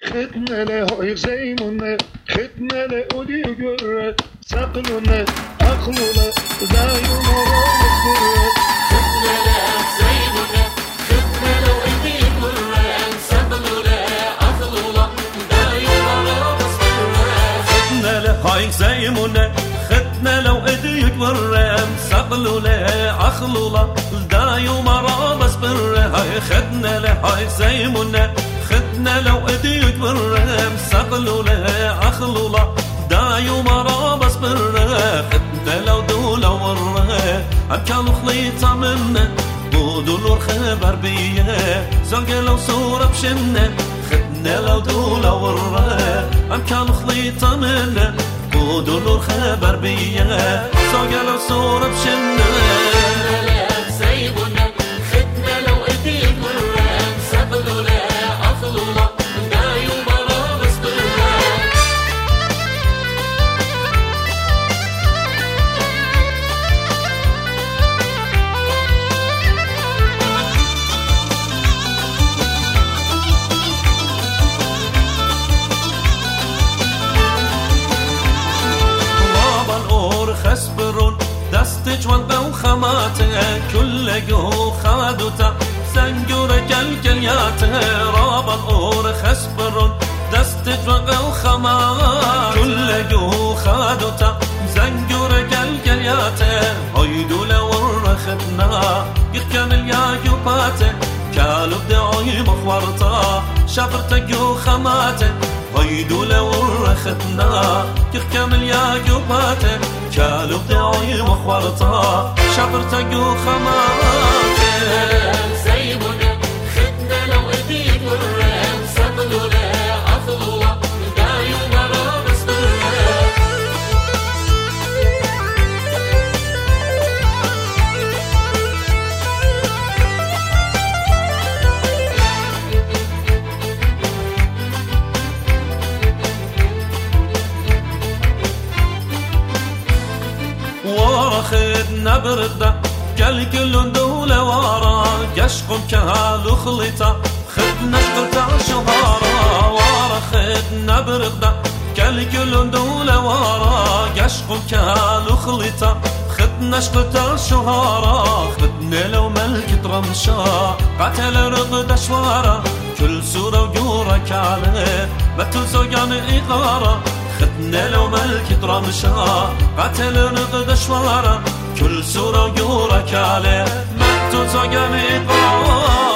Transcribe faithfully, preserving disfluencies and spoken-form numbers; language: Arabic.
ختنة له زيمنا ختنة له ودي جرة سقلنا أخلنا دايما مصبرة ختنة له زيمنا ختنة له ودي جرة سقلنا أخلنا دايما مصبرة ختنة له هاي زيمنا ختنة له ودي جرة سقلنا أخلنا دايما مصبرة هاي ختنة له هاي زيمنا ختنا لو اديك بالرام سقلوا لها اخلولا دايو مرا بس بالرام ختنا لو دولا ورا ام كانوا خليطة منا بودولو الخبر بيه زوجة لو صورة بشنا ختنا لو دولا ورا ام كانوا خليطة منا بودولو الخبر بيه زوجة لو صورة بشنا خسبرون دستج والقو خماته كل جو خادوتا زنجور جلجلياته راب الأور خسبرون دستج والقو خماته كل جو خادوتا زنجور جلجلياته هيدو لور خدنا يكمل يا جوباته كالو بدعي مخورتا شفرت جو خماته هيدو لور خدنا يكمل يا جوباته كالو بدعي مخورتا شفرت جو خماته زيمنا خدنا لو اديك والرام سقلوا لا اخلوا دايو مرا مصبرة واخدنا برده قال كل دولة ورا قشقم كهالو خلطة خدنا شقلتا شهارا ورا خدنا برده قال كل دولة ورا قشقم كهالو خلطة خدنا شقلتا شهارا خدنا لو ملكة رمشا قتل رغد شوارا كل سورة وجورة كاله بتو زوجان إغارة خدنا لو ملكة رمشا قتل رغد شوارا كل سورة وجورة كاله بتو زوجان إغارة